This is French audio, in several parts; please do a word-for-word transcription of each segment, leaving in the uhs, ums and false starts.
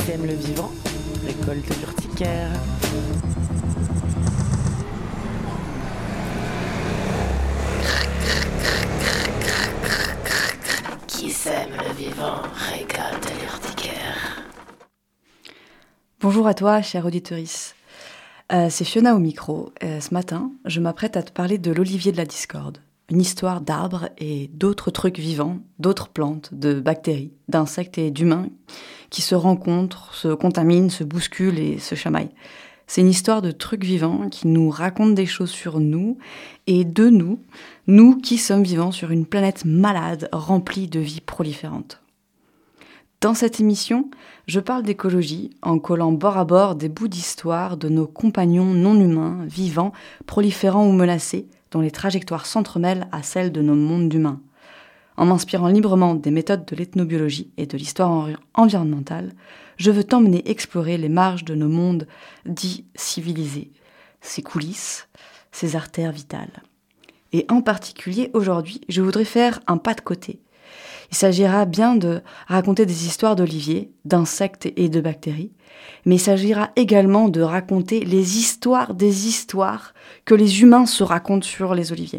sème le vivant récolte l'urticaire. Qui sème le vivant récolte l'urticaire. Bonjour à toi, chère auditrice. Euh, c'est Fiona au micro. Euh, ce matin, je m'apprête à te parler de l'olivier de la discorde. Une histoire d'arbres et d'autres trucs vivants, d'autres plantes, de bactéries, d'insectes et d'humains qui se rencontrent, se contaminent, se bousculent et se chamaillent. C'est une histoire de trucs vivants qui nous racontent des choses sur nous et de nous, nous qui sommes vivants sur une planète malade remplie de vie proliférante. Dans cette émission, je parle d'écologie en collant bord à bord des bouts d'histoire de nos compagnons non humains, vivants, proliférants ou menacés, dont les trajectoires s'entremêlent à celles de nos mondes humains. En m'inspirant librement des méthodes de l'ethnobiologie et de l'histoire env- environnementale, je veux t'emmener explorer les marges de nos mondes dits civilisés, ses coulisses, ses artères vitales. Et en particulier, aujourd'hui, je voudrais faire un pas de côté. Il s'agira bien de raconter des histoires d'oliviers, d'insectes et de bactéries, mais il s'agira également de raconter les histoires des histoires que les humains se racontent sur les oliviers.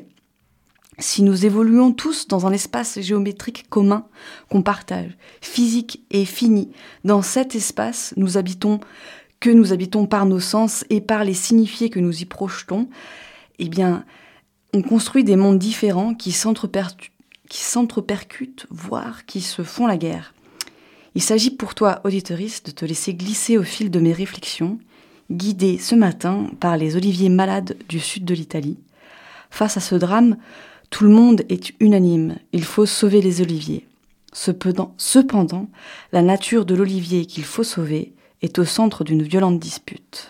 Si nous évoluons tous dans un espace géométrique commun qu'on partage, physique et fini, dans cet espace, nous habitons, que nous habitons par nos sens et par les signifiés que nous y projetons, eh bien, on construit des mondes différents qui s'entrepercutent qui s'entrepercutent, voire qui se font la guerre. Il s'agit pour toi, auditrice, de te laisser glisser au fil de mes réflexions, guidée ce matin par les oliviers malades du sud de l'Italie. Face à ce drame, tout le monde est unanime, il faut sauver les oliviers. Cependant, cependant la nature de l'olivier qu'il faut sauver est au centre d'une violente dispute.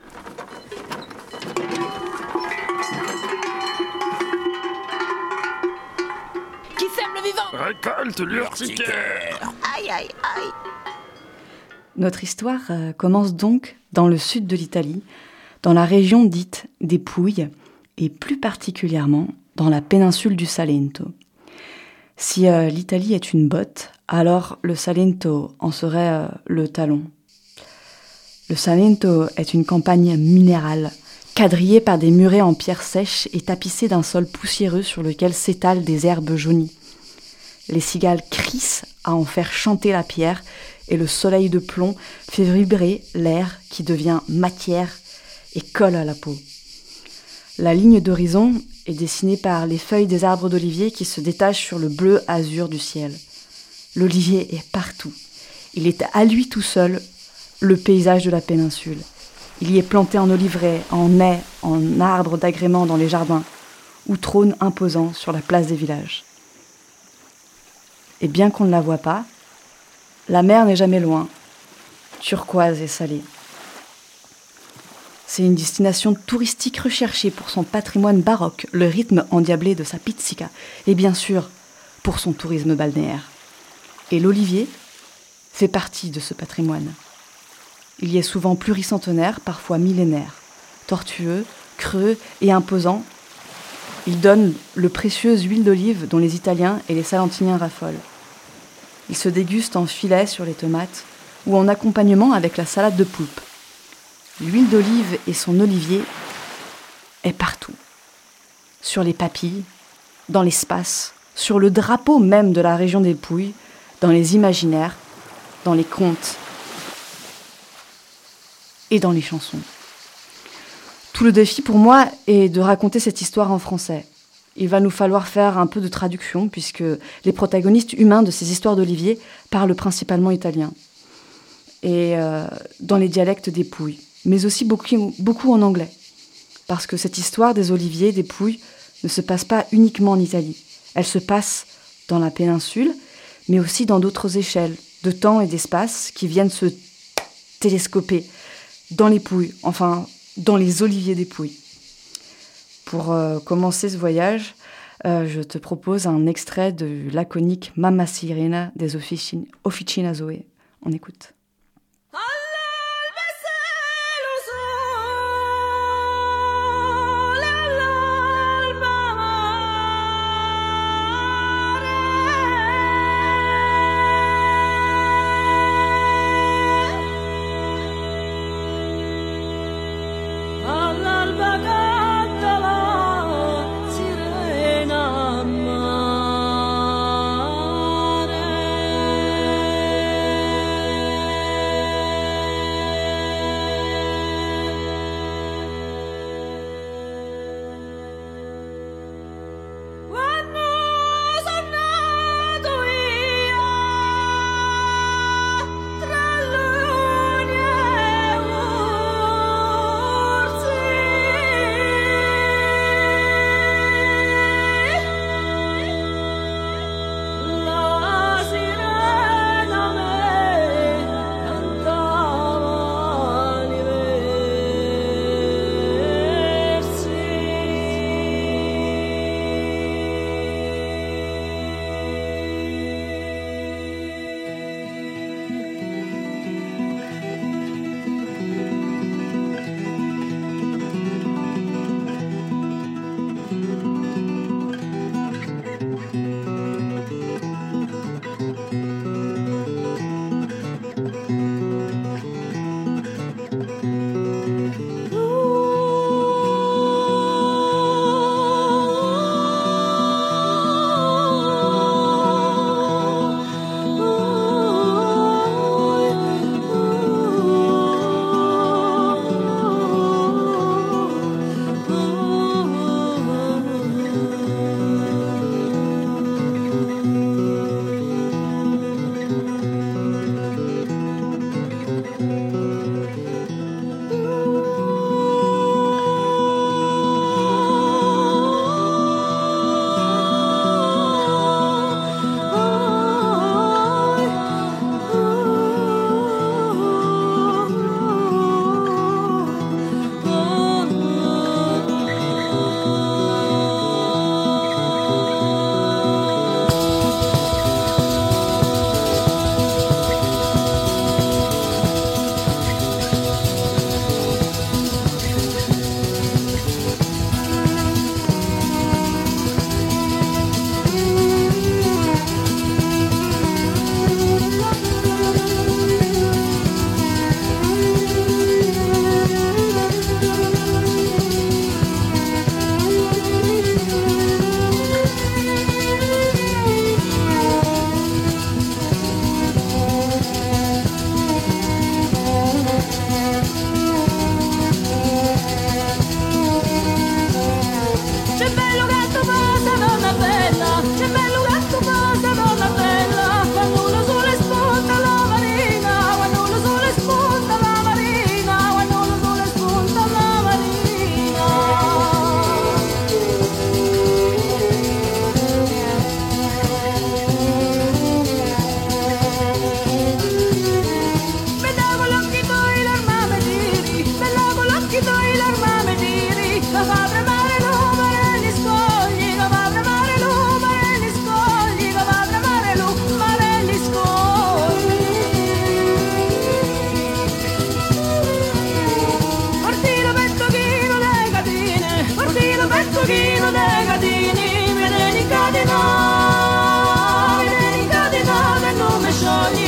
Récolte l'urticaire. Aïe, aïe, aïe. Notre histoire euh, commence donc dans le sud de l'Italie, dans la région dite des Pouilles, et plus particulièrement dans la péninsule du Salento. Si euh, l'Italie est une botte, alors le Salento en serait euh, le talon. Le Salento est une campagne minérale, quadrillée par des murets en pierre sèche et tapissée d'un sol poussiéreux sur lequel s'étalent des herbes jaunies. Les cigales crissent à en faire chanter la pierre et le soleil de plomb fait vibrer l'air qui devient matière et colle à la peau. La ligne d'horizon est dessinée par les feuilles des arbres d'olivier qui se détachent sur le bleu azur du ciel. L'olivier est partout. Il est à lui tout seul le paysage de la péninsule. Il y est planté en olivier, en haies, en arbres d'agrément dans les jardins, ou trône imposant sur la place des villages. Et bien qu'on ne la voie pas, la mer n'est jamais loin, turquoise et salée. C'est une destination touristique recherchée pour son patrimoine baroque, le rythme endiablé de sa pizzica, et bien sûr, pour son tourisme balnéaire. Et l'olivier fait partie de ce patrimoine. Il y est souvent pluricentenaire, parfois millénaire, tortueux, creux et imposant. Il donne le précieuse huile d'olive dont les Italiens et les Salentiniens raffolent. Il se déguste en filet sur les tomates ou en accompagnement avec la salade de poulpe. L'huile d'olive et son olivier est partout. Sur les papilles, dans l'espace, sur le drapeau même de la région des Pouilles, dans les imaginaires, dans les contes et dans les chansons. Tout le défi pour moi est de raconter cette histoire en français. Il va nous falloir faire un peu de traduction puisque les protagonistes humains de ces histoires d'olivier parlent principalement italien et euh, dans les dialectes des Pouilles, mais aussi beaucoup, beaucoup en anglais. Parce que cette histoire des oliviers, des Pouilles, ne se passe pas uniquement en Italie. Elle se passe dans la péninsule, mais aussi dans d'autres échelles de temps et d'espace qui viennent se télescoper dans les Pouilles, enfin dans les oliviers des Pouilles. Pour euh, commencer ce voyage, euh, je te propose un extrait de laconique Mamma Sirena des Officine, Officina Zoe. On écoute.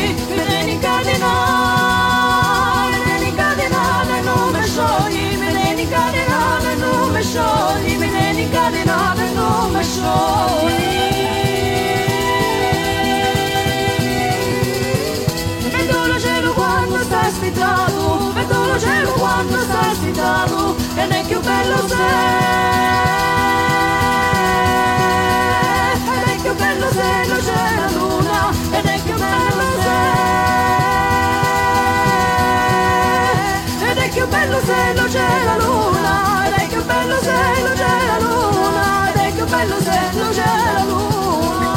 vedeni cardinale, vedeni cardinale, non mi sciogli, vedeni cardinale, non mi sciogli, vedeni cardinale, non mi sciogli. Vedo lo cielo quando stai spitato, vedo lo cielo quando stai spitato, ed è più bello sei. Se non c'è la luna, ed è che bello se non c'è la luna, ed è che bello se non c'è la luna.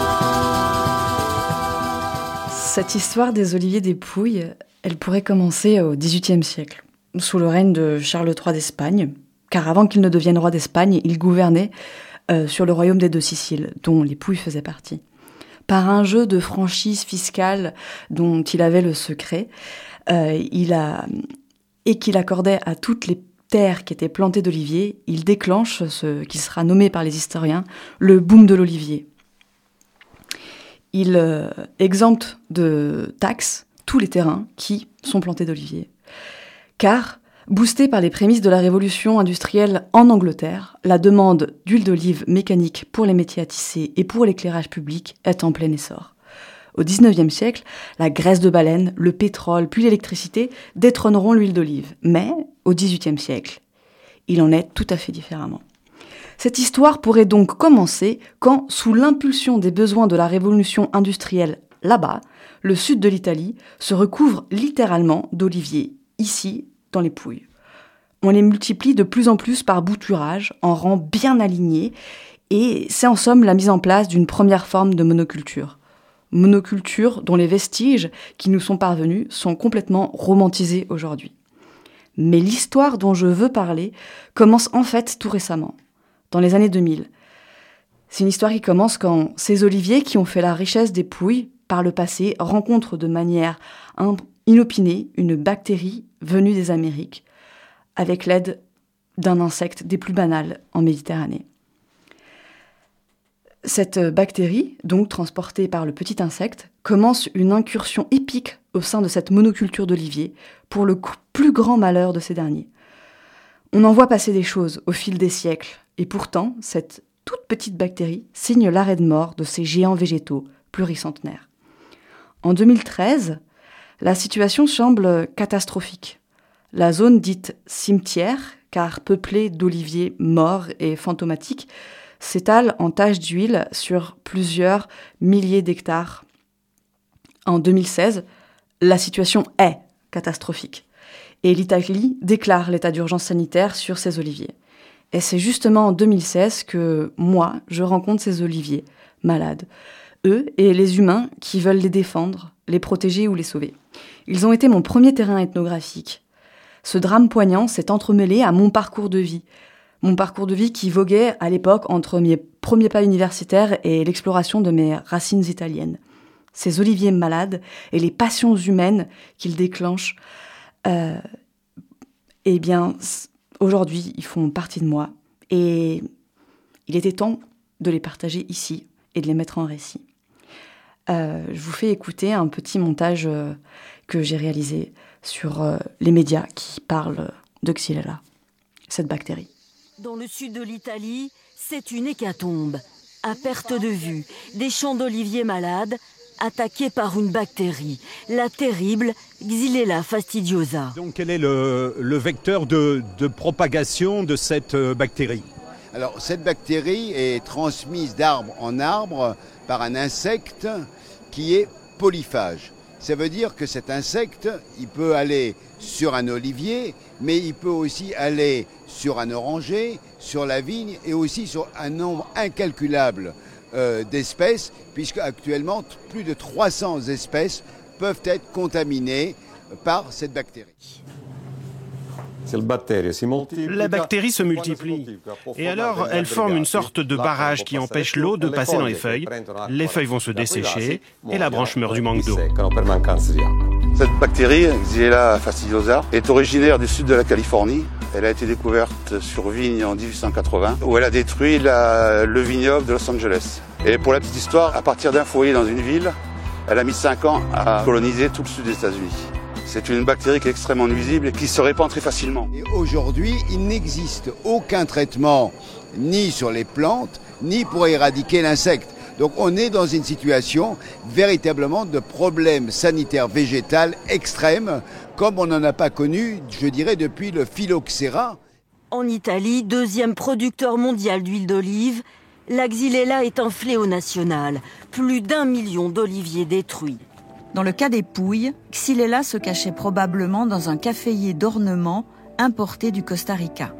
Cette histoire des oliviers des Pouilles, elle pourrait commencer au dix-huitième siècle, sous le règne de Charles trois d'Espagne, car avant qu'il ne devienne roi d'Espagne, il gouvernait euh, sur le royaume des deux Siciles, dont les Pouilles faisaient partie. Par un jeu de franchise fiscale dont il avait le secret, euh, il a... et qu'il accordait à toutes les terres qui étaient plantées d'oliviers, il déclenche ce qui sera nommé par les historiens le boom de l'olivier. Il euh, exempte de taxes tous les terrains qui sont plantés d'oliviers. Car, boosté par les prémices de la révolution industrielle en Angleterre, la demande d'huile d'olive mécanique pour les métiers à tisser et pour l'éclairage public est en plein essor. Au dix-neuvième siècle, la graisse de baleine, le pétrole, puis l'électricité détrôneront l'huile d'olive. Mais, au dix-huitième siècle, il en est tout à fait différemment. Cette histoire pourrait donc commencer quand, sous l'impulsion des besoins de la révolution industrielle là-bas, le sud de l'Italie se recouvre littéralement d'oliviers, ici, dans les Pouilles. On les multiplie de plus en plus par bouturage, en rangs bien alignés, et c'est en somme la mise en place d'une première forme de monoculture. Monoculture dont les vestiges qui nous sont parvenus sont complètement romantisés aujourd'hui. Mais l'histoire dont je veux parler commence en fait tout récemment, dans les années deux mille. C'est une histoire qui commence quand ces oliviers qui ont fait la richesse des Pouilles par le passé rencontrent de manière inopinée une bactérie venue des Amériques, avec l'aide d'un insecte des plus banals en Méditerranée. Cette bactérie, donc transportée par le petit insecte, commence une incursion épique au sein de cette monoculture d'oliviers, pour le plus grand malheur de ces derniers. On en voit passer des choses au fil des siècles, et pourtant, cette toute petite bactérie signe l'arrêt de mort de ces géants végétaux pluricentenaires. En deux mille treize, la situation semble catastrophique. La zone dite cimetière, car peuplée d'oliviers morts et fantomatiques, s'étale en taches d'huile sur plusieurs milliers d'hectares. En deux mille seize, la situation est catastrophique. Et l'Italie déclare l'état d'urgence sanitaire sur ces oliviers. Et c'est justement en deux mille seize que, moi, je rencontre ces oliviers malades. Eux et les humains qui veulent les défendre, les protéger ou les sauver. Ils ont été mon premier terrain ethnographique. Ce drame poignant s'est entremêlé à mon parcours de vie. Mon parcours de vie qui voguait à l'époque entre mes premiers pas universitaires et l'exploration de mes racines italiennes. Ces oliviers malades et les passions humaines qu'ils déclenchent, euh, eh bien, aujourd'hui, ils font partie de moi. Et il était temps de les partager ici et de les mettre en récit. Euh, je vous fais écouter un petit montage euh, que j'ai réalisé sur euh, les médias qui parlent de Xylella, cette bactérie. Dans le sud de l'Italie, c'est une hécatombe. À perte de vue, des champs d'oliviers malades attaqués par une bactérie, la terrible Xylella fastidiosa. Donc quel est le, le vecteur de, de propagation de cette bactérie ? Alors cette bactérie est transmise d'arbre en arbre par un insecte qui est polyphage. Ça veut dire que cet insecte, il peut aller sur un olivier, mais il peut aussi aller sur un oranger, sur la vigne et aussi sur un nombre incalculable euh, d'espèces, puisque actuellement plus de trois cents espèces peuvent être contaminées par cette bactérie. La bactérie se multiplie et alors elle forme une sorte de barrage qui empêche l'eau de passer dans les feuilles. Les feuilles vont se dessécher et la branche meurt du manque d'eau. Cette bactérie, Xylella fastidiosa, est originaire du sud de la Californie. Elle a été découverte sur vigne en dix-huit cent quatre-vingts, où elle a détruit la, le vignoble de Los Angeles. Et pour la petite histoire, à partir d'un foyer dans une ville, Elle a mis cinq ans à coloniser tout le sud des États-Unis. C'est une bactérie qui est extrêmement nuisible et qui se répand très facilement. Et aujourd'hui, il n'existe aucun traitement, ni sur les plantes, ni pour éradiquer l'insecte. Donc on est dans une situation véritablement de problème sanitaire végétal extrême, comme on n'en a pas connu, je dirais, depuis le phylloxéra. En Italie, deuxième producteur mondial d'huile d'olive, la Xylella est un fléau national. Plus d'un million d'oliviers détruits. Dans le cas des Pouilles, Xylella se cachait probablement dans un caféier d'ornement importé du Costa Rica.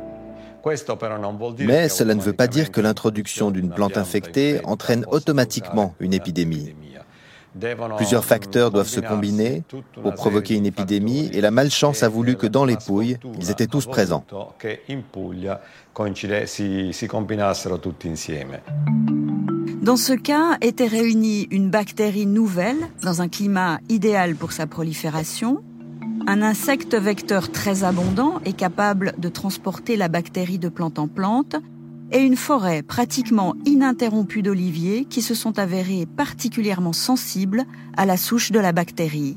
Mais cela ne veut pas dire que l'introduction d'une plante infectée entraîne automatiquement une épidémie. Plusieurs facteurs doivent se combiner pour provoquer une épidémie et la malchance a voulu que dans les Pouilles, ils étaient tous présents. Dans ce cas, était réunie une bactérie nouvelle, dans un climat idéal pour sa prolifération, un insecte vecteur très abondant et capable de transporter la bactérie de plante en plante, et une forêt pratiquement ininterrompue d'oliviers qui se sont avérés particulièrement sensibles à la souche de la bactérie.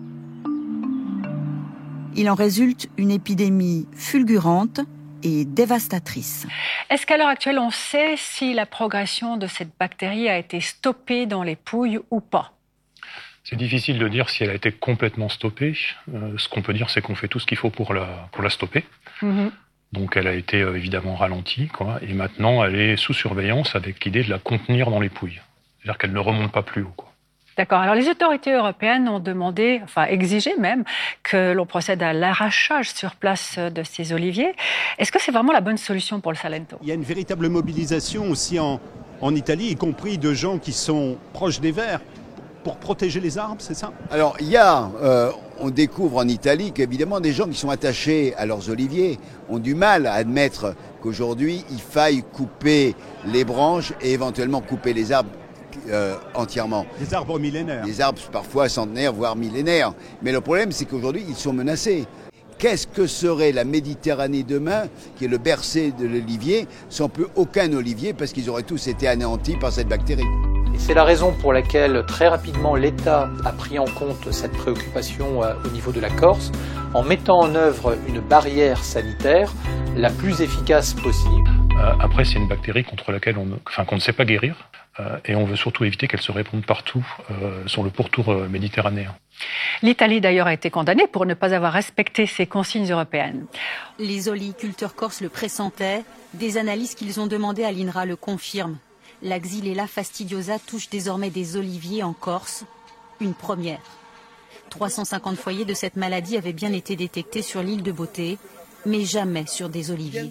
Il en résulte une épidémie fulgurante et dévastatrice. Est-ce qu'à l'heure actuelle, on sait si la progression de cette bactérie a été stoppée dans les Pouilles ou pas ? C'est difficile de dire si elle a été complètement stoppée. Euh, ce qu'on peut dire, c'est qu'on fait tout ce qu'il faut pour la, pour la stopper. Mmh. Donc elle a été euh, évidemment ralentie, quoi, et maintenant elle est sous surveillance avec l'idée de la contenir dans les Pouilles. C'est-à-dire qu'elle ne remonte pas plus haut, quoi. D'accord. Alors les autorités européennes ont demandé, enfin exigé même, que l'on procède à l'arrachage sur place de ces oliviers. Est-ce que c'est vraiment la bonne solution pour le Salento ? Il y a une véritable mobilisation aussi en, en Italie, y compris de gens qui sont proches des vers, pour protéger les arbres, c'est ça ? Alors il y a, euh, on découvre en Italie qu'évidemment des gens qui sont attachés à leurs oliviers ont du mal à admettre qu'aujourd'hui il faille couper les branches et éventuellement couper les arbres Euh, entièrement. Des arbres millénaires. Des arbres parfois centenaires, voire millénaires. Mais le problème, c'est qu'aujourd'hui, ils sont menacés. Qu'est-ce que serait la Méditerranée demain, qui est le berceau de l'olivier, sans plus aucun olivier, parce qu'ils auraient tous été anéantis par cette bactérie. Et c'est la raison pour laquelle, très rapidement, l'État a pris en compte cette préoccupation euh, au niveau de la Corse, en mettant en œuvre une barrière sanitaire la plus efficace possible. Euh, après, c'est une bactérie contre laquelle on, enfin, qu'on ne sait pas guérir. Euh, et on veut surtout éviter qu'elle se répande partout euh, sur le pourtour euh, méditerranéen. L'Italie d'ailleurs a été condamnée pour ne pas avoir respecté ces consignes européennes. Les oliculteurs corses le pressentaient. Des analyses qu'ils ont demandées à l'INRA le confirment. La Xylella fastidiosa touche désormais des oliviers en Corse. Une première. trois cent cinquante foyers de cette maladie avaient bien été détectés sur l'île de Beauté, mais jamais sur des oliviers.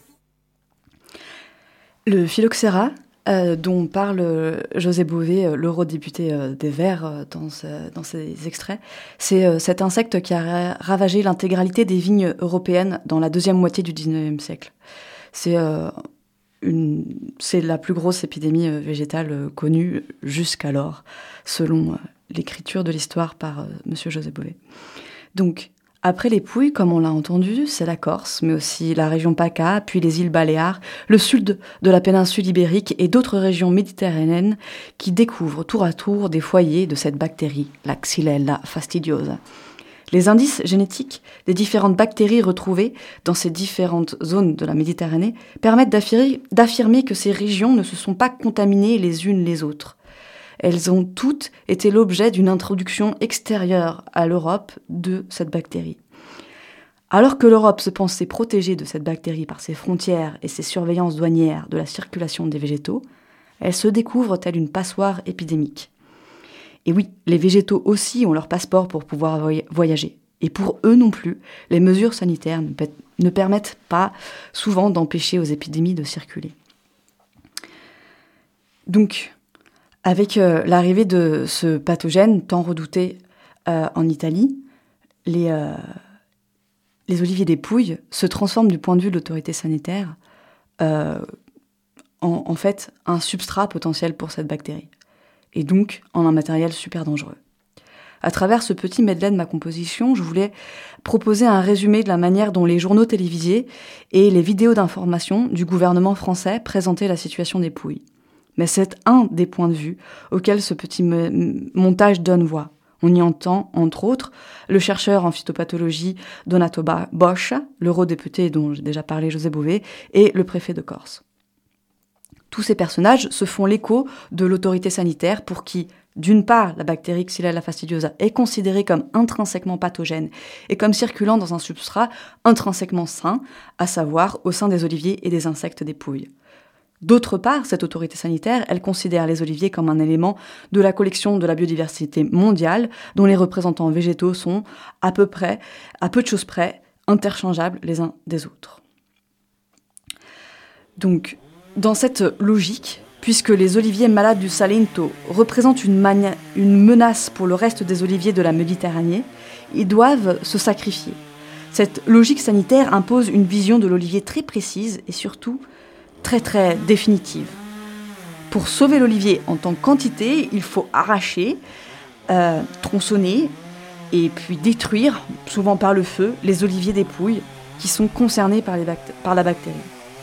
Le phylloxéra, Euh, dont parle euh, José Bové, euh, l'eurodéputé euh, des Verts, euh, dans, ce, dans ces extraits. C'est euh, cet insecte qui a ra- ravagé l'intégralité des vignes européennes dans la deuxième moitié du dix-neuvième siècle. C'est, euh, une, c'est la plus grosse épidémie euh, végétale euh, connue jusqu'alors, selon euh, l'écriture de l'histoire par euh, monsieur José Bové. Donc, après les Pouilles, comme on l'a entendu, c'est la Corse, mais aussi la région PACA, puis les îles Baléares, le sud de la péninsule ibérique et d'autres régions méditerranéennes qui découvrent tour à tour des foyers de cette bactérie, la Xylella fastidiosa. Les indices génétiques des différentes bactéries retrouvées dans ces différentes zones de la Méditerranée permettent d'affirmer, d'affirmer que ces régions ne se sont pas contaminées les unes les autres. Elles ont toutes été l'objet d'une introduction extérieure à l'Europe de cette bactérie. Alors que l'Europe se pensait protégée de cette bactérie par ses frontières et ses surveillances douanières de la circulation des végétaux, elle se découvre telle une passoire épidémique. Et oui, les végétaux aussi ont leur passeport pour pouvoir voyager. Et pour eux non plus, les mesures sanitaires ne permettent pas souvent d'empêcher aux épidémies de circuler. Donc, avec euh, l'arrivée de ce pathogène tant redouté euh, en Italie, les, euh, les oliviers des Pouilles se transforment du point de vue de l'autorité sanitaire euh, en, en fait un substrat potentiel pour cette bactérie, et donc en un matériel super dangereux. À travers ce petit medley de ma composition, je voulais proposer un résumé de la manière dont les journaux télévisés et les vidéos d'information du gouvernement français présentaient la situation des Pouilles. Mais c'est un des points de vue auxquels ce petit m- montage donne voix. On y entend, entre autres, le chercheur en phytopathologie Donato Bosch, l'eurodéputé dont j'ai déjà parlé, José Bové, et le préfet de Corse. Tous ces personnages se font l'écho de l'autorité sanitaire pour qui, d'une part, la bactérie Xylella fastidiosa est considérée comme intrinsèquement pathogène et comme circulant dans un substrat intrinsèquement sain, à savoir au sein des oliviers et des insectes des pouilles. D'autre part, cette autorité sanitaire, elle considère les oliviers comme un élément de la collection de la biodiversité mondiale, dont les représentants végétaux sont, à peu près, à peu de choses près, interchangeables les uns des autres. Donc, dans cette logique, puisque les oliviers malades du Salento représentent une, mania- une menace pour le reste des oliviers de la Méditerranée, ils doivent se sacrifier. Cette logique sanitaire impose une vision de l'olivier très précise et surtout très très définitive. Pour sauver l'olivier en tant que quantité, il faut arracher, euh, tronçonner et puis détruire, souvent par le feu, les oliviers des pouilles qui sont concernés par, les bact- par la bactérie.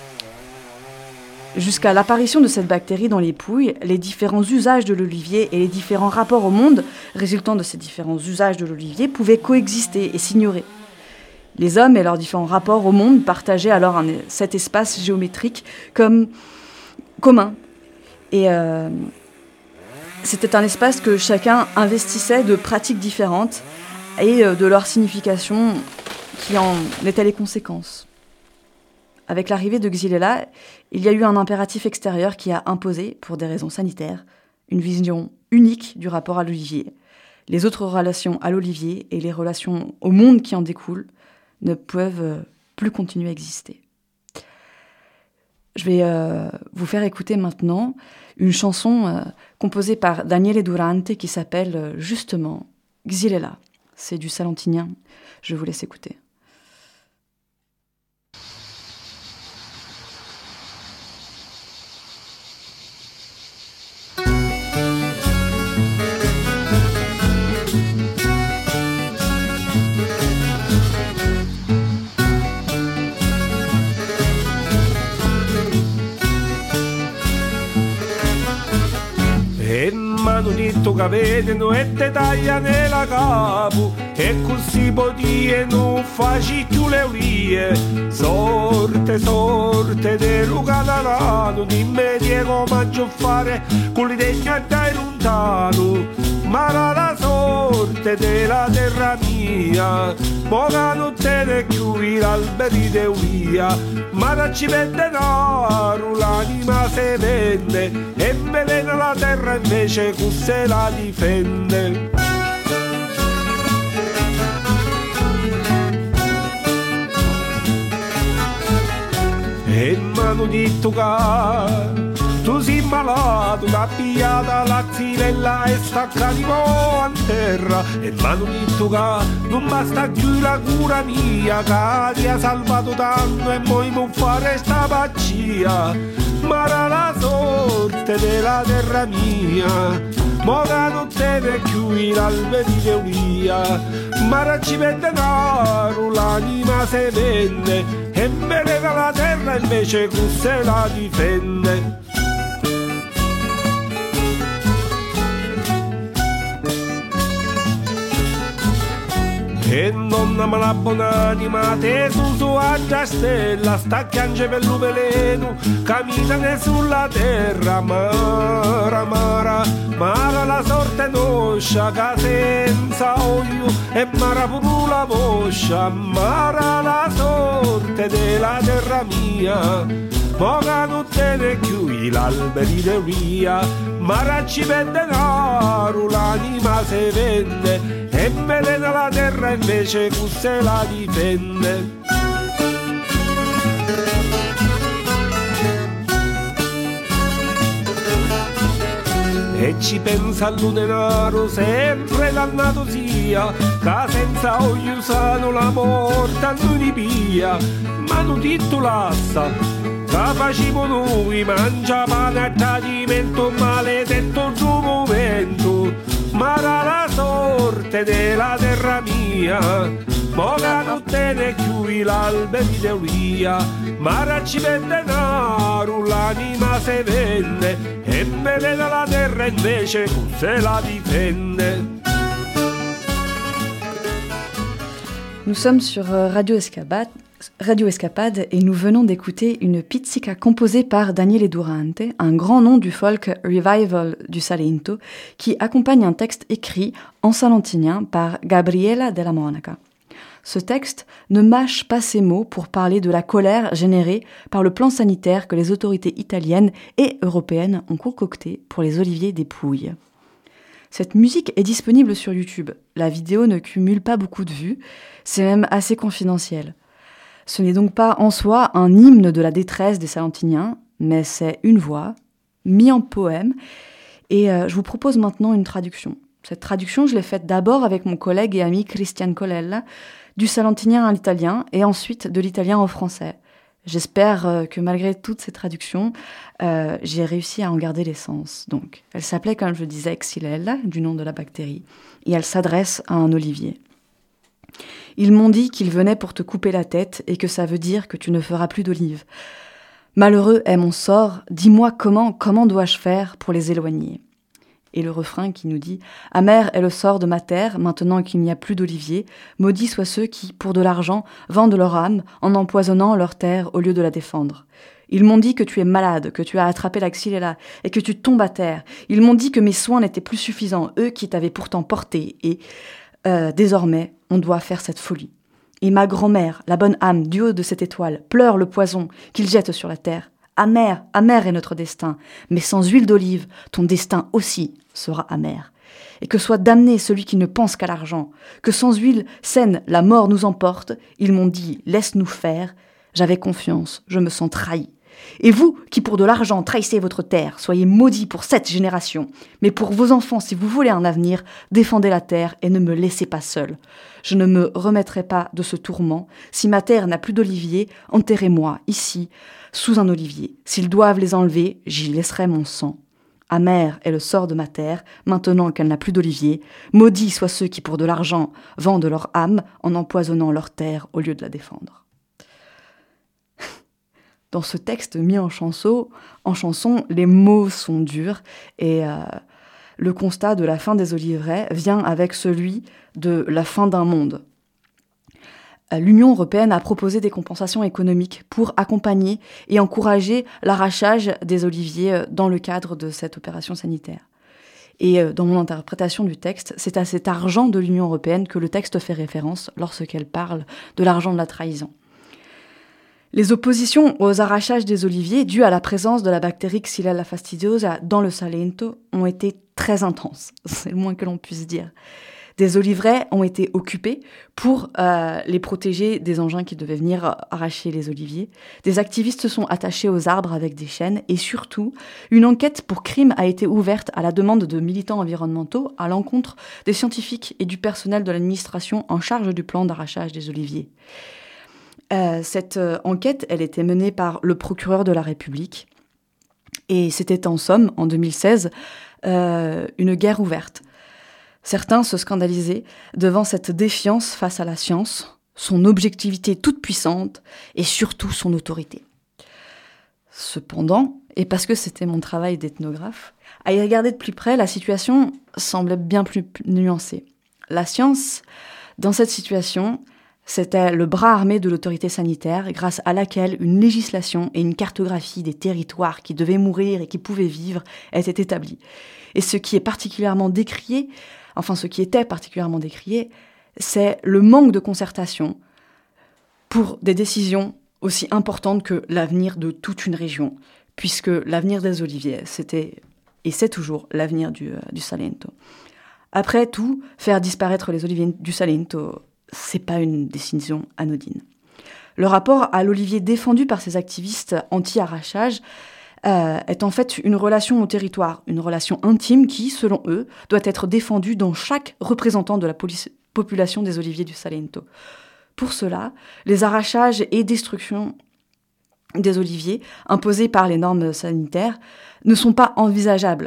Jusqu'à l'apparition de cette bactérie dans les pouilles, les différents usages de l'olivier et les différents rapports au monde résultant de ces différents usages de l'olivier pouvaient coexister et s'ignorer. Les hommes et leurs différents rapports au monde partageaient alors un, cet espace géométrique comme commun. Et euh, c'était un espace que chacun investissait de pratiques différentes et de leur signification qui en étaient les conséquences. Avec l'arrivée de Xylella, il y a eu un impératif extérieur qui a imposé, pour des raisons sanitaires, une vision unique du rapport à l'olivier. Les autres relations à l'olivier et les relations au monde qui en découlent ne peuvent plus continuer à exister. Je vais euh, vous faire écouter maintenant une chanson euh, composée par Daniele Durante qui s'appelle euh, justement Xylella. C'est du salentinien. Je vous laisse écouter. Mano ditto che vedono e te tagliano la capo e così potie non faci più le urie. Sorte, sorte dello catalano, dimmi Diego mangio fare con le degna dai lontano. Ma la sorte della terra mia, poca notte ne chiudi l'alberi de via. Ma non ci vende naro, l'anima se vende e velena la terra invece che se la difende. E m'hanno detto che tu sei malato, t'ha pigliata la xylella e stacca di po' a terra. E m'hanno detto che non basta più la cura mia, che ti ha salvato tanto e poi non fare sta pazzia. Ma era la sorte della terra mia, mo che non deve chiudere l'alberi de via. Ma non ci vende naro, l'anima se vende e velena la terra invece che se la difende. E nonna me la buonanima, te su su a stella, sta chiange per lo veleno, camminane sulla terra, mara, mara, mara la sorte noscia, che senza olio, e mara pure la voscia, mara la sorte della terra mia, poca non te ne chiudi l'alberi de via, mara ci vende naro, l'anima se vende, e velena la terra invece che se la difende. E ci pensa al denaro sempre dannato sia, che senza olio sano la morte non li pia. Ma non titolassa, che facevo noi, mangia pane a tradimento, maledetto giù momento. Ma era la sorte della terra mia, Moga non te ne chiudi l'alberi di Eulia, Mara ci vende denaro, l'anima se vende, e velena la terra invece se la difende. Nous sommes sur Radio Escapade, Radio Escapade et nous venons d'écouter une pizzica composée par Daniele Durante, un grand nom du folk revival du Salento, qui accompagne un texte écrit en salentinien par Gabriela della Monaca. Ce texte ne mâche pas ses mots pour parler de la colère générée par le plan sanitaire que les autorités italiennes et européennes ont concocté pour les oliviers des Pouilles. Cette musique est disponible sur YouTube. La vidéo ne cumule pas beaucoup de vues, c'est même assez confidentiel. Ce n'est donc pas en soi un hymne de la détresse des Salentiniens, mais c'est une voix, mise en poème, et euh, je vous propose maintenant une traduction. Cette traduction, je l'ai faite d'abord avec mon collègue et ami Christian Colella, du salentinien à l'italien, et ensuite de l'italien au français. J'espère euh, que malgré toutes ces traductions, euh, j'ai réussi à en garder l'essence. Donc, elle s'appelait, comme je le disais, Xylella, du nom de la bactérie, et elle s'adresse à un olivier. Ils m'ont dit qu'ils venaient pour te couper la tête et que ça veut dire que tu ne feras plus d'olives. Malheureux est mon sort, dis-moi comment, comment dois-je faire pour les éloigner ? Et le refrain qui nous dit « Amer est le sort de ma terre, maintenant qu'il n'y a plus d'oliviers. Maudits soient ceux qui, pour de l'argent, vendent leur âme en empoisonnant leur terre au lieu de la défendre. Ils m'ont dit que tu es malade, que tu as attrapé la xylella et que tu tombes à terre. Ils m'ont dit que mes soins n'étaient plus suffisants, eux qui t'avaient pourtant porté. Et euh, désormais, on doit faire cette folie. Et ma grand-mère, la bonne âme du haut de cette étoile, pleure le poison qu'il jette sur la terre. Amer, amer est notre destin, mais sans huile d'olive, ton destin aussi sera amer. Et que soit damné celui qui ne pense qu'à l'argent, que sans huile saine la mort nous emporte. Ils m'ont dit, laisse-nous faire. J'avais confiance, je me sens trahi. Et vous, qui pour de l'argent trahissez votre terre, soyez maudits pour cette génération. Mais pour vos enfants, si vous voulez un avenir, défendez la terre et ne me laissez pas seul. Je ne me remettrai pas de ce tourment. Si ma terre n'a plus d'olivier, enterrez-moi, ici, sous un olivier. S'ils doivent les enlever, j'y laisserai mon sang. Amer est le sort de ma terre, maintenant qu'elle n'a plus d'olivier. Maudits soient ceux qui, pour de l'argent, vendent leur âme en empoisonnant leur terre au lieu de la défendre. Dans ce texte mis en chanson, en chanson, les mots sont durs et euh, le constat de la fin des oliveraies vient avec celui de la fin d'un monde. L'Union européenne a proposé des compensations économiques pour accompagner et encourager l'arrachage des oliviers dans le cadre de cette opération sanitaire. Et dans mon interprétation du texte, c'est à cet argent de l'Union européenne que le texte fait référence lorsqu'elle parle de l'argent de la trahison. Les oppositions aux arrachages des oliviers dues à la présence de la bactérie Xylella fastidiosa dans le Salento ont été très intenses, c'est le moins que l'on puisse dire. Des oliveraies ont été occupées pour euh, les protéger des engins qui devaient venir arracher les oliviers. Des activistes se sont attachés aux arbres avec des chaînes et surtout, une enquête pour crime a été ouverte à la demande de militants environnementaux à l'encontre des scientifiques et du personnel de l'administration en charge du plan d'arrachage des oliviers. Euh, cette euh, enquête, elle était menée par le procureur de la République et c'était en somme, en deux mille seize, euh, une guerre ouverte. Certains se scandalisaient devant cette défiance face à la science, son objectivité toute puissante et surtout son autorité. Cependant, et parce que c'était mon travail d'ethnographe, à y regarder de plus près, la situation semblait bien plus nuancée. La science, dans cette situation, c'était le bras armé de l'autorité sanitaire grâce à laquelle une législation et une cartographie des territoires qui devaient mourir et qui pouvaient vivre étaient établies. Et ce qui est particulièrement décrié, enfin ce qui était particulièrement décrié, c'est le manque de concertation pour des décisions aussi importantes que l'avenir de toute une région, puisque l'avenir des oliviers, c'était et c'est toujours l'avenir du, du Salento. Après tout, faire disparaître les oliviers du Salento, c'est pas une décision anodine. Le rapport à l'olivier défendu par ces activistes anti-arrachage euh, est en fait une relation au territoire, une relation intime qui, selon eux, doit être défendue dans chaque représentant de la police, population des oliviers du Salento. Pour cela, les arrachages et destructions des oliviers imposés par les normes sanitaires ne sont pas envisageables.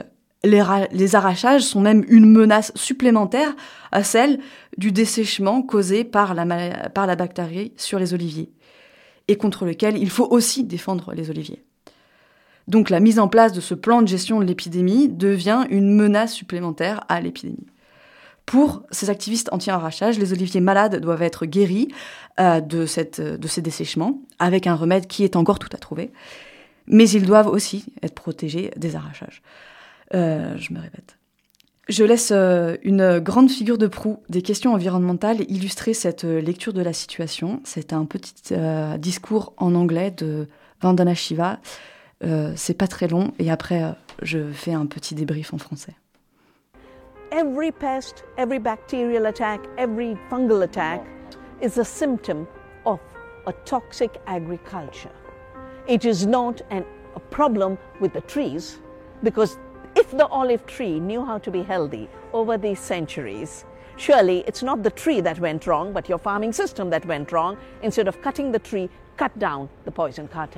Les, ra- les arrachages sont même une menace supplémentaire à celle du dessèchement causé par la, mal- par la bactérie sur les oliviers, et contre lequel il faut aussi défendre les oliviers. Donc la mise en place de ce plan de gestion de l'épidémie devient une menace supplémentaire à l'épidémie. Pour ces activistes anti-arrachage, les oliviers malades doivent être guéris euh, de, cette, de ces dessèchements, avec un remède qui est encore tout à trouver, mais ils doivent aussi être protégés des arrachages. Euh, je me répète. Je laisse euh, une grande figure de proue des questions environnementales illustrer cette euh, lecture de la situation. C'est un petit euh, discours en anglais de Vandana Shiva. Euh, c'est pas très long, et après, euh, je fais un petit débrief en français. Every pest, every bacterial attack, every fungal attack is a symptom of a toxic agriculture. It is not an, a problem with the trees, because if the olive tree knew how to be healthy over these centuries, surely it's not the tree that went wrong, but your farming system that went wrong. Instead of cutting the tree, cut down the poison cartel.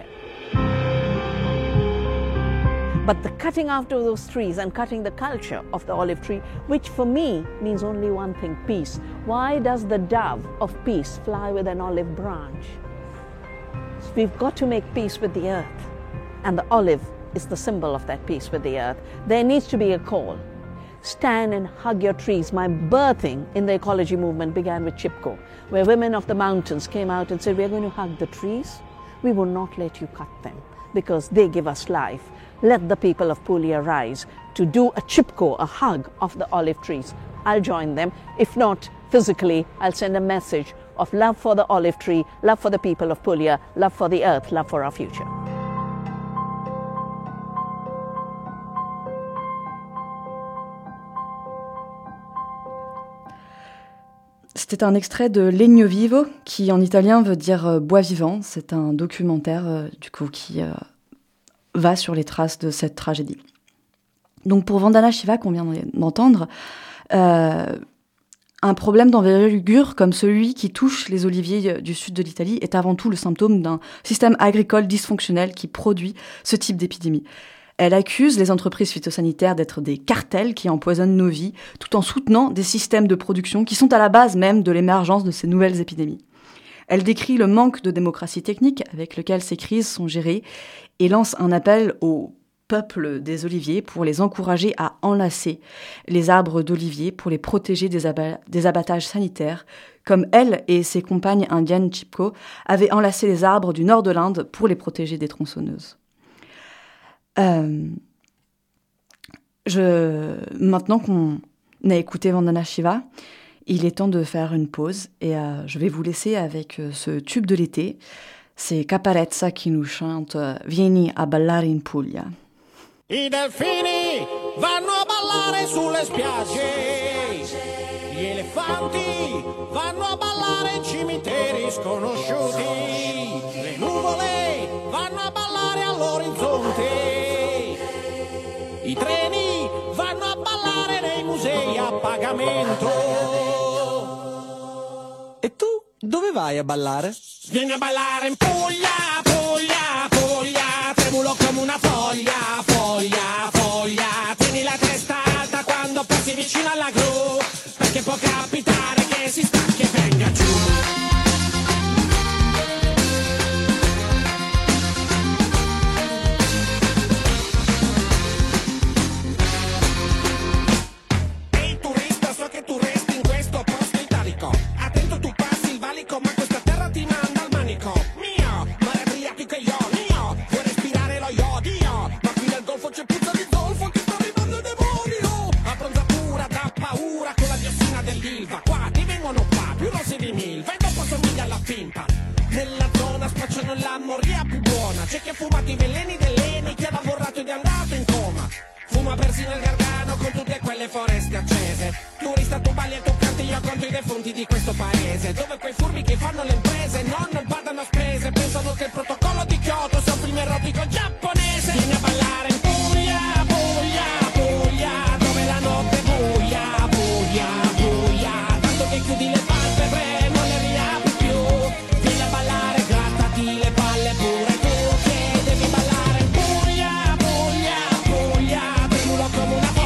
But the cutting out of those trees and cutting the culture of the olive tree, which for me means only one thing, peace. Why does the dove of peace fly with an olive branch? So we've got to make peace with the earth, and the olive is the symbol of that peace with the earth. There needs to be a call. Stand and hug your trees. My birthing in the ecology movement began with Chipko, where women of the mountains came out and said, we're going to hug the trees. We will not let you cut them, because they give us life. Let the people of Puglia rise to do a chipko, a hug of the olive trees. I'll join them. If not physically, I'll send a message of love for the olive tree, love for the people of Puglia, love for the earth, love for our future. C'était un extrait de Legno Vivo, qui en italien veut dire euh, bois vivant. C'est un documentaire euh, du coup qui euh, va sur les traces de cette tragédie. Donc pour Vandana Shiva qu'on vient d'entendre, euh, un problème d'envergure comme celui qui touche les oliviers du sud de l'Italie est avant tout le symptôme d'un système agricole dysfonctionnel qui produit ce type d'épidémie. Elle accuse les entreprises phytosanitaires d'être des cartels qui empoisonnent nos vies, tout en soutenant des systèmes de production qui sont à la base même de l'émergence de ces nouvelles épidémies. Elle décrit le manque de démocratie technique avec lequel ces crises sont gérées et lance un appel au peuple des oliviers pour les encourager à enlacer les arbres d'olivier pour les protéger des, aba- des abattages sanitaires, comme elle et ses compagnes indiennes Chipko avaient enlacé les arbres du nord de l'Inde pour les protéger des tronçonneuses. Euh, je, maintenant qu'on a écouté Vandana Shiva, il est temps de faire une pause et euh, je vais vous laisser avec euh, ce tube de l'été. C'est Caparezza qui nous chante euh, Vieni a ballare in Puglia. I delfini vanno a ballare sulle spiagge, gli elefanti vanno a ballare in cimiteri sconosciuti, le nuvole vanno a ballare all'orizzonte. I treni vanno a ballare nei musei a pagamento. E tu dove vai a ballare? Vieni a ballare in Puglia, Puglia, Puglia, tremulo come una foglia, foglia, foglia. Tieni la testa alta quando passi vicino alla gru, perché può capitare che si stacchi e venga giù. Nella zona spacciano la moria più buona. C'è chi ha fumato i veleni dell'Eni, chi ha lavorato ed è andato in coma. Fuma persino il Gargano con tutte quelle foreste accese. Turista, tu balli e tu canti, io conto i defunti di questo paese, dove quei furbi che fanno le imprese non, non badano a spese. Pensano che il protocollo di Kyoto sia un film erotico giapponese. Vieni a ballare in Puglia, Puglia, Puglia, dove la notte è buia, buia, buia. Tanto che chiudi le palpebre non le riapri più. Vieni a ballare, grattati le palle pure tu, che devi ballare in Puglia, Puglia, Puglia, tremulo come una foglia.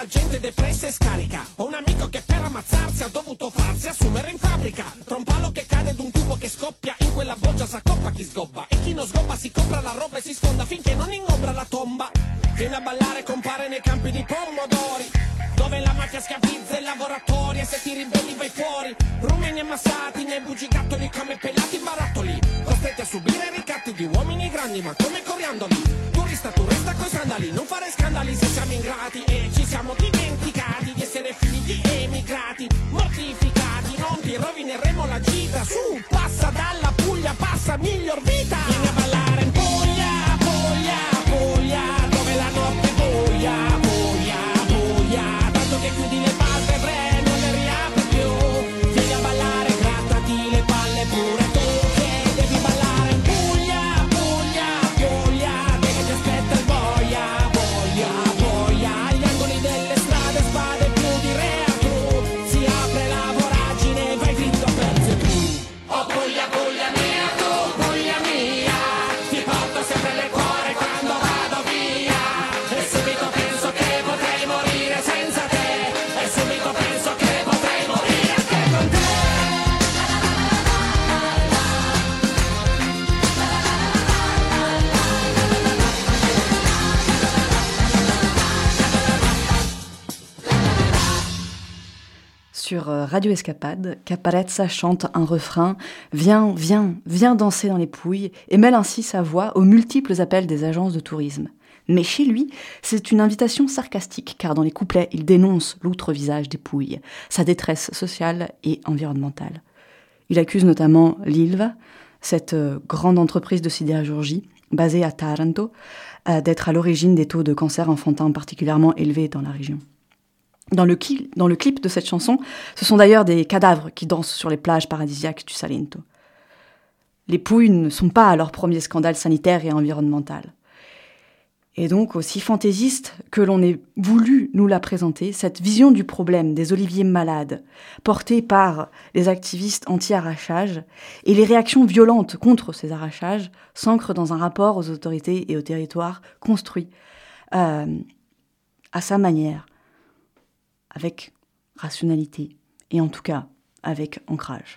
la gente depressa e scarica. Ho un amico che per ammazzarsi ha dovuto farsi assumere in fabbrica. Tra un palo che cade ed un tubo che scoppia, in quella boccia s'accoppa chi sgobba. E chi non sgobba si compra la roba e si sfonda finché non ingombra la tomba. Viene a ballare, compare nei campi di pomodori, dove la mafia schiavizza i lavoratori, e se ti ribelli vai fuori. Rumeni ammassati nei bugigattoli come pelati barattoli, costretti a subire ricatti di uomini grandi ma come coriandoli. Turista, turista coi sandali, non fare scandali se siamo ingrati. E ci siamo dimenticati di essere figli di emigrati, mortificati, non ti rovineremo la gita. Su, passa dalla Puglia, passa miglior vita. Vieni a ballare in Puglia, Puglia, Puglia, dove la notte è buia, buia, buia, tanto che chiudi le palpebre, non le riapri più. Vieni a ballare, grattati le palle pure tu, che devi ballare in Puglia, Puglia, Puglia, te che ti aspetta il boia, boia, boia, agli angoli delle strade spade più di reatru, si apre la voragine, vai dritto per tu. Oh Puglia, Puglia mia, tu, Puglia mia, ti porto sempre nel cuore quando vado via, e subito penso che potrei morire senza te, e subito penso che potrei morire anche con te. Sur Radio Escapade, Caparezza chante un refrain « Viens, viens, viens danser dans les Pouilles » et mêle ainsi sa voix aux multiples appels des agences de tourisme. Mais chez lui, c'est une invitation sarcastique, car dans les couplets, il dénonce l'outre-visage des Pouilles, sa détresse sociale et environnementale. Il accuse notamment l'Ilva, cette euh, grande entreprise de sidérurgie, basée à Taranto, euh, d'être à l'origine des taux de cancer enfantin particulièrement élevés dans la région. Dans le, ki- dans le clip de cette chanson, ce sont d'ailleurs des cadavres qui dansent sur les plages paradisiaques du Salento. Les Pouilles ne sont pas leur premier scandale sanitaire et environnemental. Et donc, aussi fantaisiste que l'on ait voulu nous la présenter, cette vision du problème des oliviers malades, portée par les activistes anti-arrachage, et les réactions violentes contre ces arrachages, s'ancrent dans un rapport aux autorités et au territoire construit euh, à sa manière, avec rationalité, et en tout cas avec ancrage.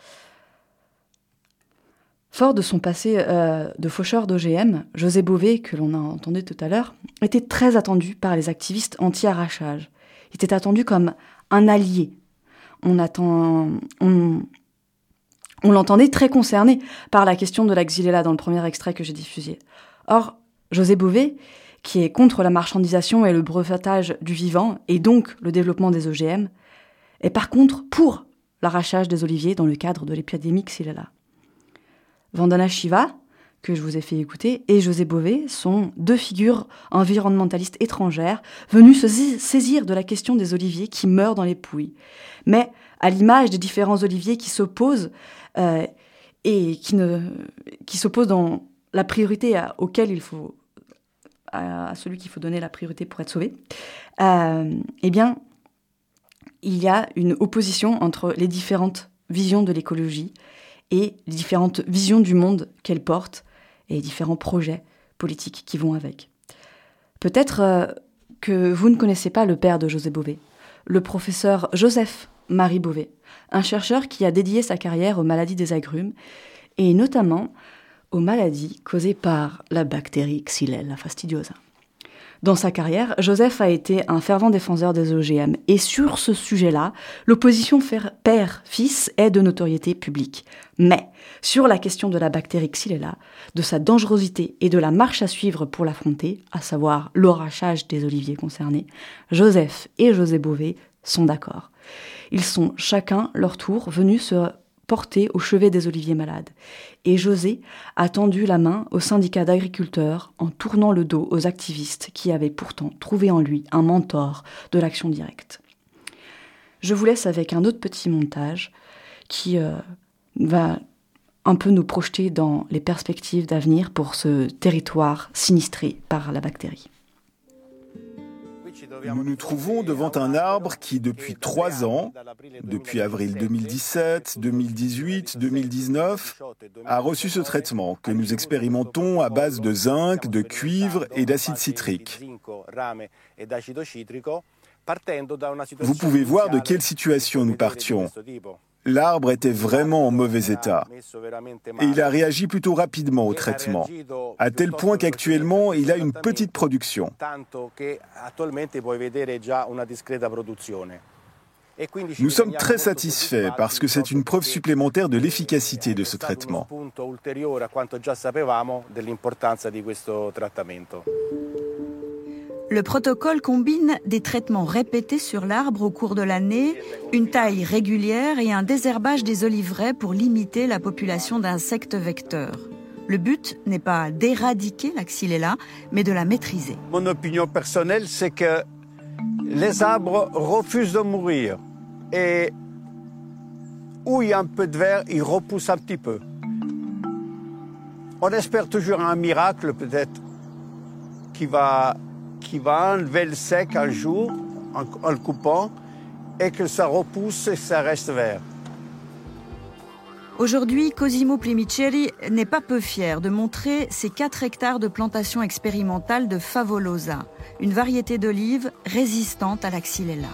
Fort de son passé euh, de faucheur d'O G M, José Bové, que l'on a entendu tout à l'heure, était très attendu par les activistes anti-arrachage. Il était attendu comme un allié. On, attend, on, on l'entendait très concerné par la question de la xylella dans le premier extrait que j'ai diffusé. Or, José Bové, qui est contre la marchandisation et le brevetage du vivant, et donc le développement des O G M, est par contre pour l'arrachage des oliviers dans le cadre de l'épidémie Xylella. Vandana Shiva, que je vous ai fait écouter, et José Bové sont deux figures environnementalistes étrangères venues se saisir de la question des oliviers qui meurent dans les Pouilles. Mais à l'image des différents oliviers qui s'opposent euh, et qui, ne, qui s'opposent dans la priorité à, auquel il faut, à, à celui qu'il faut donner la priorité pour être sauvé, euh, eh bien, il y a une opposition entre les différentes visions de l'écologie et les différentes visions du monde qu'elle porte et les différents projets politiques qui vont avec. Peut-être euh, que vous ne connaissez pas le père de José Bové, le professeur Joseph-Marie Bové, un chercheur qui a dédié sa carrière aux maladies des agrumes et notamment aux maladies causées par la bactérie Xylella fastidiosa. Dans sa carrière, Joseph a été un fervent défenseur des O G M. Et sur ce sujet-là, l'opposition père-fils est de notoriété publique. Mais sur la question de la bactérie Xylella, de sa dangerosité et de la marche à suivre pour l'affronter, à savoir l'arrachage des oliviers concernés, Joseph et José Bové sont d'accord. Ils sont chacun, leur tour, venus se porté au chevet des oliviers malades. Et José a tendu la main au syndicat d'agriculteurs en tournant le dos aux activistes qui avaient pourtant trouvé en lui un mentor de l'action directe. Je vous laisse avec un autre petit montage qui euh, va un peu nous projeter dans les perspectives d'avenir pour ce territoire sinistré par la bactérie. Nous nous trouvons devant un arbre qui, depuis trois ans, depuis avril deux mille dix-sept, deux mille dix-huit, deux mille dix-neuf, a reçu ce traitement que nous expérimentons à base de zinc, de cuivre et d'acide citrique. Vous pouvez voir de quelle situation nous partions. L'arbre était vraiment en mauvais état. Et il a réagi plutôt rapidement au traitement, à tel point qu'actuellement, il a une petite production. Nous sommes très satisfaits parce que c'est une preuve supplémentaire de l'efficacité de ce traitement. Le protocole combine des traitements répétés sur l'arbre au cours de l'année, une taille régulière et un désherbage des oliveraies pour limiter la population d'insectes vecteurs. Le but n'est pas d'éradiquer la xylella, mais de la maîtriser. Mon opinion personnelle, c'est que les arbres refusent de mourir. Et où il y a un peu de verre, ils repoussent un petit peu. On espère toujours un miracle, peut-être, qui va... qui va enlever le sec un jour, en, en le coupant, et que ça repousse et ça reste vert. Aujourd'hui, Cosimo Plimicheri n'est pas peu fier de montrer ses quatre hectares de plantation expérimentale de Favolosa, une variété d'olive résistante à la xylella.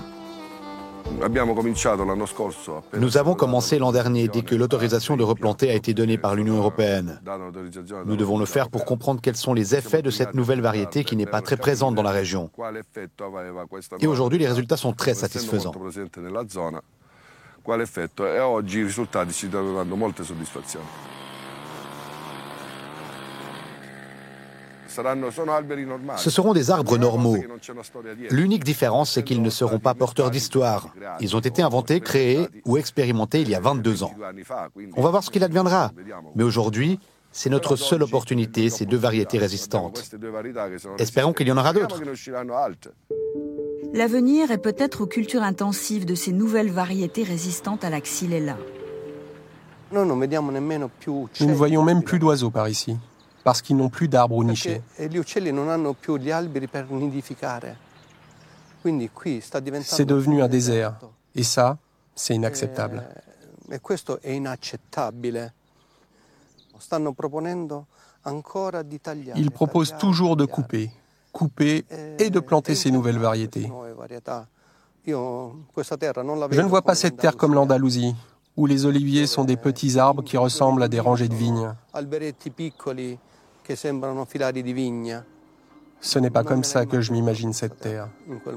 Nous avons commencé l'an dernier, dès que l'autorisation de replanter a été donnée par l'Union européenne. Nous devons le faire pour comprendre quels sont les effets de cette nouvelle variété qui n'est pas très présente dans la région. Et aujourd'hui, les résultats sont très satisfaisants. Ce seront des arbres normaux. L'unique différence, c'est qu'ils ne seront pas porteurs d'histoire. Ils ont été inventés, créés ou expérimentés il y a vingt-deux ans. On va voir ce qu'il adviendra. Mais aujourd'hui, c'est notre seule opportunité, ces deux variétés résistantes. Espérons qu'il y en aura d'autres. L'avenir est peut-être aux cultures intensives de ces nouvelles variétés résistantes à la xylella. Nous ne voyons même plus d'oiseaux par ici, parce qu'ils n'ont plus d'arbres ou nichés. C'est devenu un désert, et ça, c'est inacceptable. Ils proposent toujours de couper, couper et de planter ces nouvelles variétés. Je ne vois pas cette terre comme l'Andalousie, où les oliviers sont des petits arbres qui ressemblent à des rangées de vignes. Ce n'est pas comme ça que je m'imagine cette terre.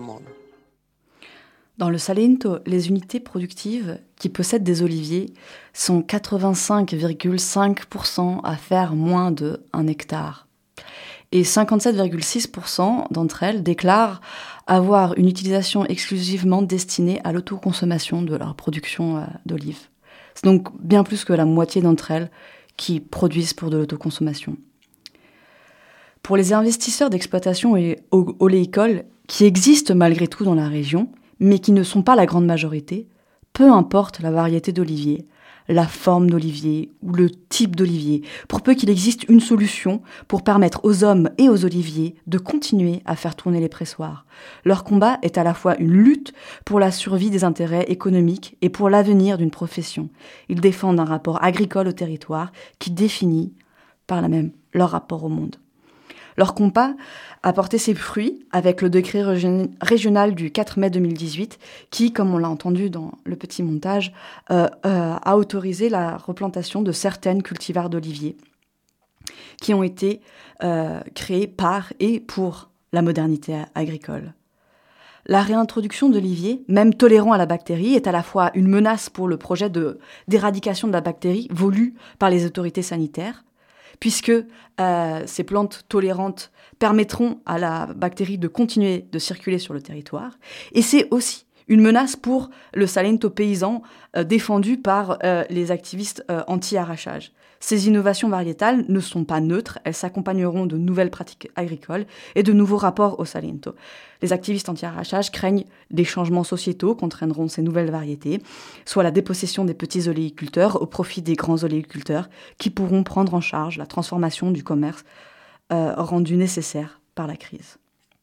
Dans le Salento, les unités productives qui possèdent des oliviers sont quatre-vingt-cinq virgule cinq pour cent à faire moins de un hectare. Et cinquante-sept virgule six pour cent d'entre elles déclarent avoir une utilisation exclusivement destinée à l'autoconsommation de leur production d'olives. C'est donc bien plus que la moitié d'entre elles qui produisent pour de l'autoconsommation. Pour les investisseurs d'exploitation et oléicoles qui existent malgré tout dans la région, mais qui ne sont pas la grande majorité, peu importe la variété d'olivier, la forme d'olivier ou le type d'olivier, pour peu qu'il existe une solution pour permettre aux hommes et aux oliviers de continuer à faire tourner les pressoirs. Leur combat est à la fois une lutte pour la survie des intérêts économiques et pour l'avenir d'une profession. Ils défendent un rapport agricole au territoire qui définit par là même leur rapport au monde. Leur combat a porté ses fruits avec le décret régional du quatre mai deux mille dix-huit qui, comme on l'a entendu dans le petit montage, euh, euh, a autorisé la replantation de certaines cultivars d'oliviers qui ont été euh, créés par et pour la modernité agricole. La réintroduction d'oliviers, même tolérant à la bactérie, est à la fois une menace pour le projet de, d'éradication de la bactérie voulu par les autorités sanitaires, puisque euh, ces plantes tolérantes permettront à la bactérie de continuer de circuler sur le territoire. Et c'est aussi une menace pour le Salento paysan euh, défendu par euh, les activistes euh, anti-arrachage. Ces innovations variétales ne sont pas neutres, elles s'accompagneront de nouvelles pratiques agricoles et de nouveaux rapports au Salento. Les activistes anti-arrachage craignent des changements sociétaux qu'entraîneront ces nouvelles variétés, soit la dépossession des petits oléiculteurs au profit des grands oléiculteurs qui pourront prendre en charge la transformation du commerce euh, rendu nécessaire par la crise.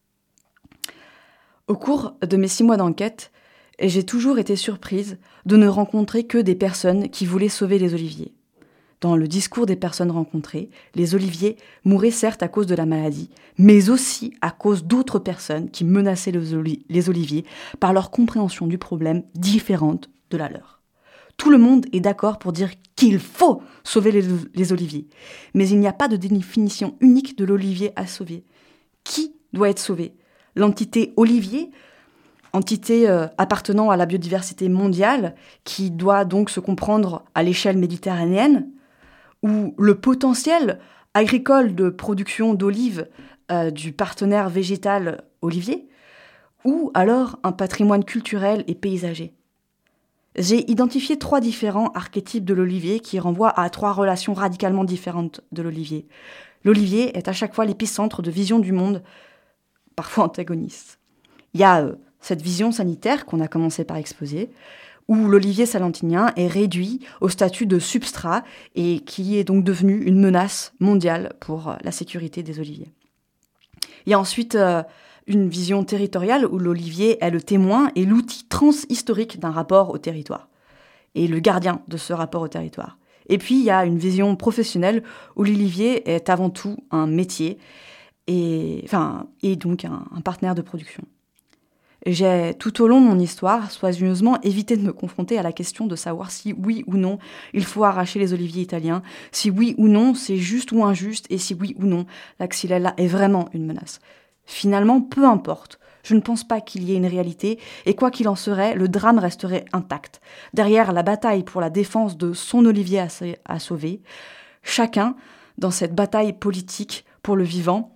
Au cours de mes six mois d'enquête, j'ai toujours été surprise de ne rencontrer que des personnes qui voulaient sauver les oliviers. Dans le discours des personnes rencontrées, les oliviers mouraient certes à cause de la maladie, mais aussi à cause d'autres personnes qui menaçaient les, oli- les oliviers par leur compréhension du problème différente de la leur. Tout le monde est d'accord pour dire qu'il faut sauver les, les oliviers, mais il n'y a pas de définition unique de l'olivier à sauver. Qui doit être sauvé ? L'entité olivier, entité euh, appartenant à la biodiversité mondiale, qui doit donc se comprendre à l'échelle méditerranéenne, ou le potentiel agricole de production d'olives euh, du partenaire végétal olivier, ou alors un patrimoine culturel et paysager. J'ai identifié trois différents archétypes de l'olivier qui renvoient à trois relations radicalement différentes de l'olivier. L'olivier est à chaque fois l'épicentre de visions du monde, parfois antagonistes. Il y a euh, cette vision sanitaire qu'on a commencé par exposer, où l'olivier salentinien est réduit au statut de substrat et qui est donc devenu une menace mondiale pour la sécurité des oliviers. Il y a ensuite euh, une vision territoriale où l'olivier est le témoin et l'outil transhistorique d'un rapport au territoire, et le gardien de ce rapport au territoire. Et puis il y a une vision professionnelle où l'olivier est avant tout un métier et, enfin, et donc un, un partenaire de production. J'ai, tout au long de mon histoire, soigneusement évité de me confronter à la question de savoir si, oui ou non, il faut arracher les oliviers italiens, si oui ou non, c'est juste ou injuste, et si oui ou non, la xylella est vraiment une menace. Finalement, peu importe. Je ne pense pas qu'il y ait une réalité, et quoi qu'il en serait, le drame resterait intact. Derrière la bataille pour la défense de son olivier à, à sauver, chacun, dans cette bataille politique pour le vivant,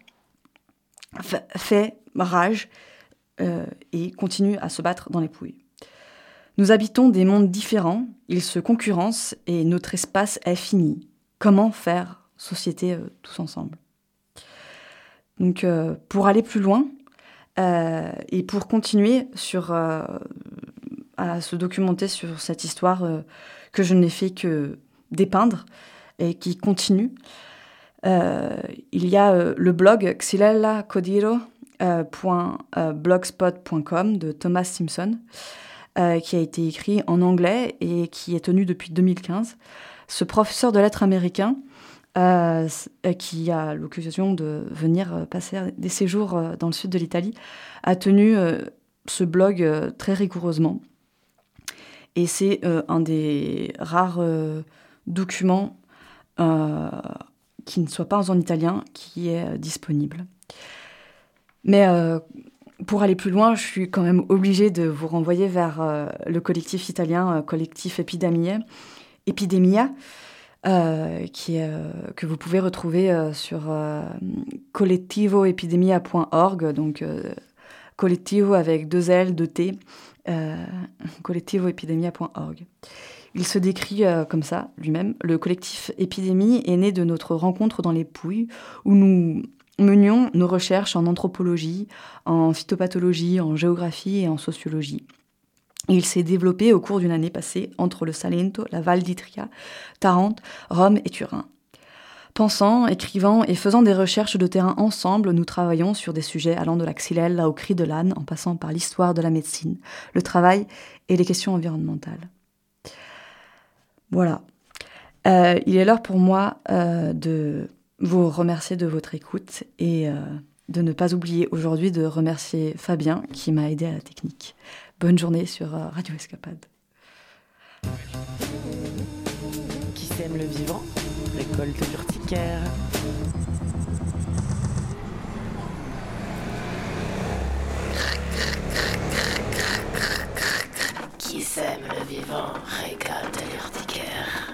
f- fait rage, Euh, et continue à se battre dans les pouilles. Nous habitons des mondes différents, ils se concurrencent et notre espace est fini. Comment faire société euh, tous ensemble ? Donc, euh, pour aller plus loin euh, et pour continuer sur, euh, à se documenter sur cette histoire euh, que je n'ai fait que dépeindre et qui continue, euh, il y a euh, le blog Xylella Codiro .blogspot point com de Thomas Simpson, euh, qui a été écrit en anglais et qui est tenu depuis deux mille quinze. Ce professeur de lettres américain, euh, qui a l'occasion de venir passer des séjours dans le sud de l'Italie, a tenu euh, ce blog euh, très rigoureusement. Et c'est euh, un des rares euh, documents euh, qui ne soit pas en italien qui est euh, disponible. Mais euh, pour aller plus loin, je suis quand même obligée de vous renvoyer vers euh, le collectif italien, euh, collectif Epidemia, Epidemia euh, qui est, euh, que vous pouvez retrouver euh, sur euh, collettivo epidemia point org, donc euh, collettivo avec deux L, deux T, euh, collettivo epidemia point org. Il se décrit euh, comme ça, lui-même. Le collectif Épidémie est né de notre rencontre dans les Pouilles, où nous menions nos recherches en anthropologie, en phytopathologie, en géographie et en sociologie. Et il s'est développé au cours d'une année passée entre le Salento, la Val d'Itria, Tarente, Rome et Turin. Pensant, écrivant et faisant des recherches de terrain ensemble, nous travaillons sur des sujets allant de la xylella au cri de l'âne, en passant par l'histoire de la médecine, le travail et les questions environnementales. Voilà. Euh, il est l'heure pour moi euh, de vous remercier de votre écoute et euh, de ne pas oublier aujourd'hui de remercier Fabien qui m'a aidé à la technique. Bonne journée sur euh, Radio Escapade. Qui sème le vivant, récolte l'urticaire. Qui sème le vivant, récolte l'urticaire.